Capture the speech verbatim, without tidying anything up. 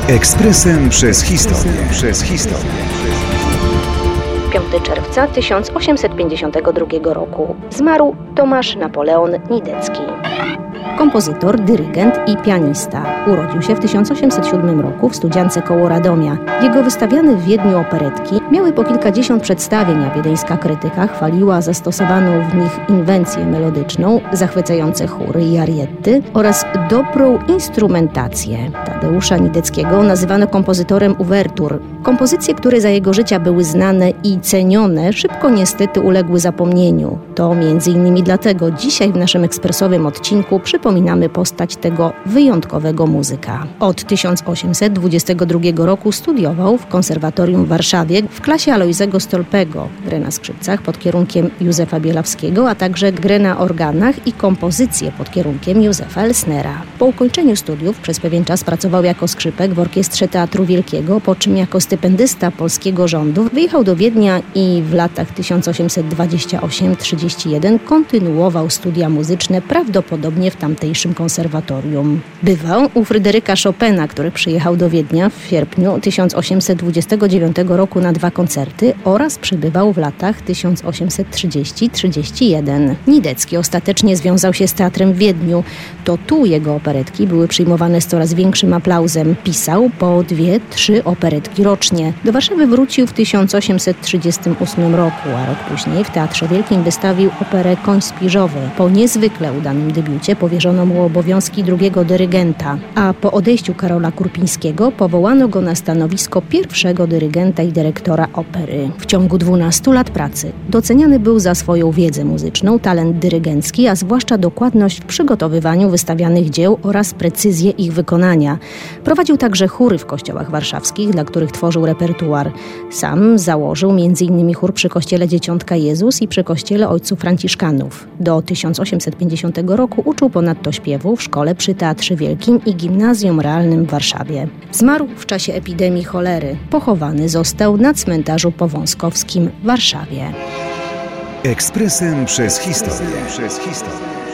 Ekspresem przez historię. Przez historię. piątego czerwca tysiąc osiemset pięćdziesiątego drugiego roku zmarł Tomasz Napoleon Nidecki. Kompozytor, dyrygent i pianista. Urodził się w tysiąc osiemset siódmym roku w Studziance koło Radomia. Jego wystawiane w Wiedniu operetki miały po kilkadziesiąt przedstawień, a wiedeńska krytyka chwaliła zastosowaną w nich inwencję melodyczną, zachwycające chóry i arietty oraz dobrą instrumentację. Tadeusza Nideckiego nazywano kompozytorem uwertur. Kompozycje, które za jego życia były znane i cenione, szybko niestety uległy zapomnieniu. To między innymi dlatego dzisiaj w naszym ekspresowym odcinku przypominamy postać tego wyjątkowego muzyka. Od tysiąc osiemset dwudziestego drugiego roku studiował w Konserwatorium w Warszawie w klasie Alojzego Stolpego, grę na skrzypcach pod kierunkiem Józefa Bielawskiego, a także grę na organach i kompozycję pod kierunkiem Józefa Elsnera. Po ukończeniu studiów przez pewien czas pracował jako skrzypek w Orkiestrze Teatru Wielkiego, po czym jako stypendysta polskiego rządu wyjechał do Wiednia i w latach tysiąc osiemset dwudziestym ósmym do trzydziestego pierwszego kontynuował studia muzyczne prawdopodobnie w tamtejszym konserwatorium. Bywał u Fryderyka Chopina, który przyjechał do Wiednia w sierpniu tysiąc osiemset dwudziestego dziewiątego roku na dwa koncerty oraz przybywał w latach tysiąc osiemset trzydziestym do trzydziestego pierwszego. Nidecki ostatecznie związał się z teatrem w Wiedniu. To tu jego operetki były przyjmowane z coraz większym aplauzem. Pisał po dwie, trzy operetki rocznie. Do Warszawy wrócił w tysiąc osiemset trzydziestym ósmym roku, a rok później w Teatrze Wielkim wystawił operę Koń Spiżowy. Po niezwykle udanym debiucie powierzono mu obowiązki drugiego dyrygenta, a po odejściu Karola Kurpińskiego powołano go na stanowisko pierwszego dyrygenta i dyrektora opery. W ciągu dwunastu lat pracy doceniany był za swoją wiedzę muzyczną, talent dyrygencki, a zwłaszcza dokładność w przygotowywaniu wystawianych dzieł oraz precyzję ich wykonania. Prowadził także chóry w kościołach warszawskich, dla których tworzył repertuar. Sam założył między innymi chór przy kościele Dzieciątka Jezus i przy kościele Ojców Franciszkanów. Do tysiąc osiemset pięćdziesiątego roku uczył ponadto śpiewu w szkole przy Teatrze Wielkim i Gimnazjum Realnym w Warszawie. Zmarł w czasie epidemii cholery. Pochowany został na cmentarzu powązkowskim w Warszawie. Ekspresem przez historię. Przez historię.